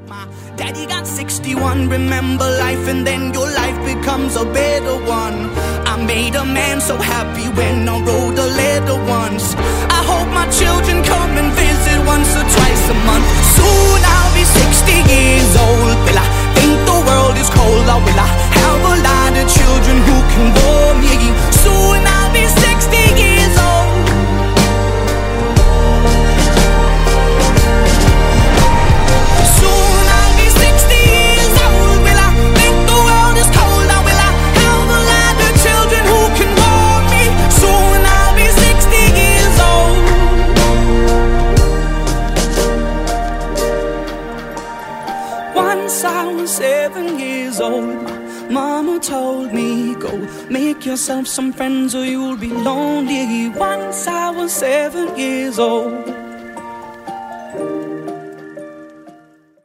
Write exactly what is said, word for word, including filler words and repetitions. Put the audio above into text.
My daddy got sixty-one, remember life and then your life becomes a better one. I made a man so happy when I wrote a letter once. I hope my children come and visit once or twice a month. Soon I'll be sixty years old. Will I think the world is cold, or will I have a lot of children who can warm me? Soon I'll be sixty years old. Seven years old, mama told me, go make yourself some friends or you'll be lonely. Once I was seven years old.